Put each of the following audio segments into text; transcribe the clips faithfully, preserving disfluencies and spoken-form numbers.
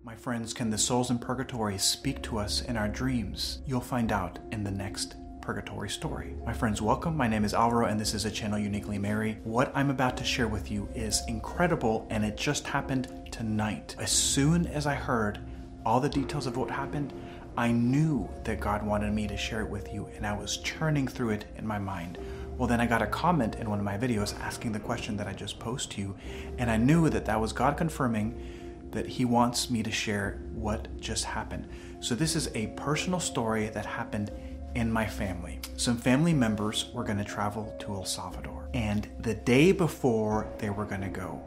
My friends, can the souls in purgatory speak to us in our dreams? You'll find out in the next purgatory story. My friends, welcome. My name is Alvaro and this is a channel Uniquely Mary. What I'm about to share with you is incredible and it just happened tonight. As soon as I heard all the details of what happened, I knew that God wanted me to share it with you and I was churning through it in my mind. Well, then I got a comment in one of my videos asking the question that I just posed to you, and I knew that that was God confirming that He wants me to share what just happened. So this is a personal story that happened in my family. Some family members were going to travel to El Salvador, and the day before they were going to go,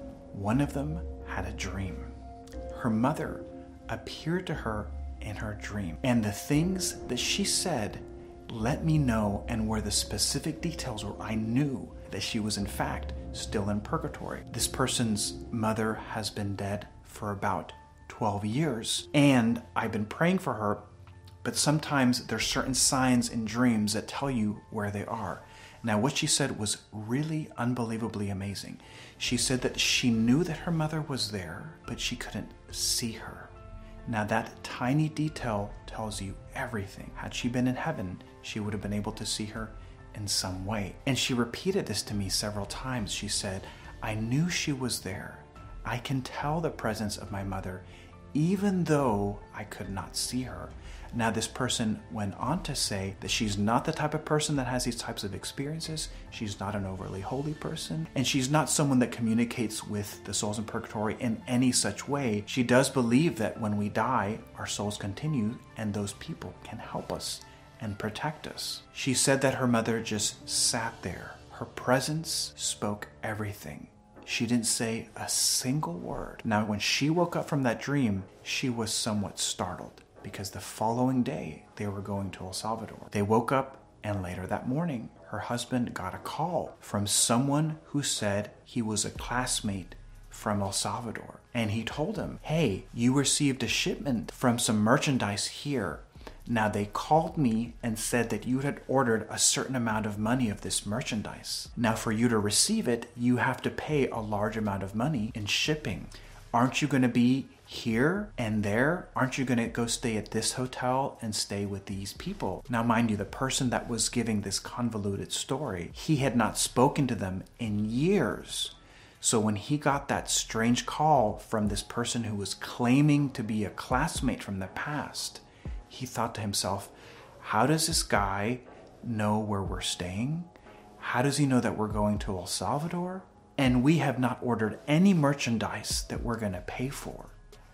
one of them had a dream. Her mother appeared to her in her dream, and the things that she said let me know and were the specific details where I knew that she was in fact still in purgatory. This person's mother has been dead for about twelve years, and I've been praying for her, but sometimes there's certain signs in dreams that tell you where they are. Now, what she said was really unbelievably amazing. She said that she knew that her mother was there, but she couldn't see her. Now, that tiny detail tells you everything. Had she been in heaven, she would have been able to see her in some way. And she repeated this to me several times. She said, I knew she was there. I can tell the presence of my mother, even though I could not see her. Now, this person went on to say that she's not the type of person that has these types of experiences. She's not an overly holy person, and she's not someone that communicates with the souls in purgatory in any such way. She does believe that when we die, our souls continue, and those people can help us and protect us. She said that her mother just sat there. Her presence spoke everything. She didn't say a single word. Now, when she woke up from that dream, she was somewhat startled because the following day they were going to El Salvador. They woke up, and later that morning, her husband got a call from someone who said he was a classmate from El Salvador. And he told him, hey, you received a shipment from some merchandise here. Now, they called me and said that you had ordered a certain amount of money of this merchandise. Now, for you to receive it, you have to pay a large amount of money in shipping. Aren't you going to be here and there? Aren't you going to go stay at this hotel and stay with these people? Now, mind you, the person that was giving this convoluted story, he had not spoken to them in years. So when he got that strange call from this person who was claiming to be a classmate from the past, he thought to himself, how does this guy know where we're staying? How does he know that we're going to El Salvador? And we have not ordered any merchandise that we're going to pay for.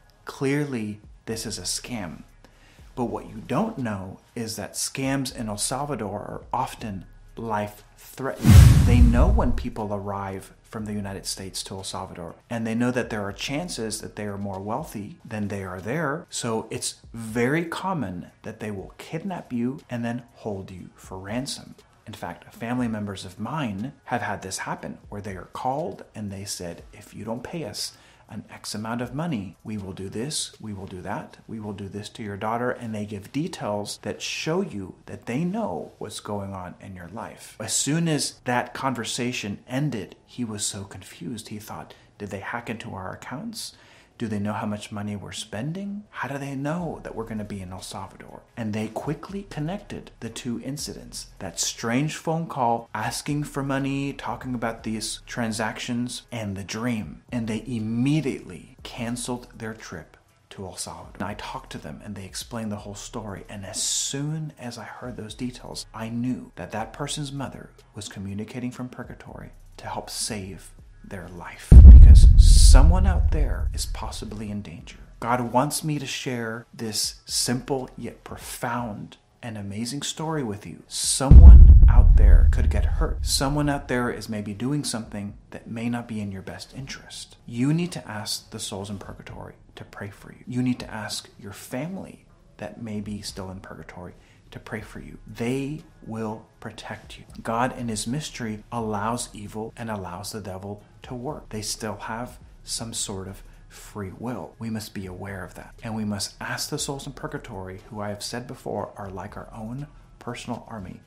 Clearly, this is a scam. But what you don't know is that scams in El Salvador are often life-threatening. They know when people arrive from the United States to El Salvador, and they know that there are chances that they are more wealthy than they are there. So it's very common that they will kidnap you and then hold you for ransom. In fact, family members of mine have had this happen where they are called and they said, if you don't pay us an X amount of money, we will do this, we will do that, we will do this to your daughter, and they give details that show you that they know what's going on in your life. As soon as that conversation ended, he was so confused. He thought, did they hack into our accounts? Do they know how much money we're spending? How do they know that we're going to be in El Salvador? And they quickly connected the two incidents. That strange phone call asking for money, talking about these transactions, and the dream. And they immediately canceled their trip to El Salvador. And I talked to them and they explained the whole story. And as soon as I heard those details, I knew that that person's mother was communicating from purgatory to help save their life, because someone out there is possibly in danger. God wants me to share this simple yet profound and amazing story with you. Someone out there could get hurt. Someone out there is maybe doing something that may not be in your best interest. You need to ask the souls in purgatory to pray for you. You need to ask your family that may be still in purgatory to pray for you. They will protect you. God in His mystery allows evil and allows the devil to work. They still have some sort of free will. We must be aware of that. And we must ask the souls in purgatory, who I have said before are like our own personal army,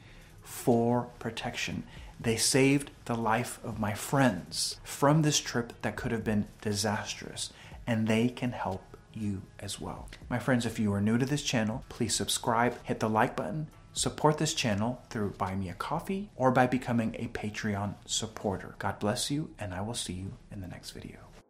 for protection. They saved the life of my friends from this trip that could have been disastrous, and they can help you as well. My friends, if you are new to this channel, please subscribe, hit the like button, support this channel through Buy Me a Coffee or by becoming a Patreon supporter. God bless you, and I will see you in the next video.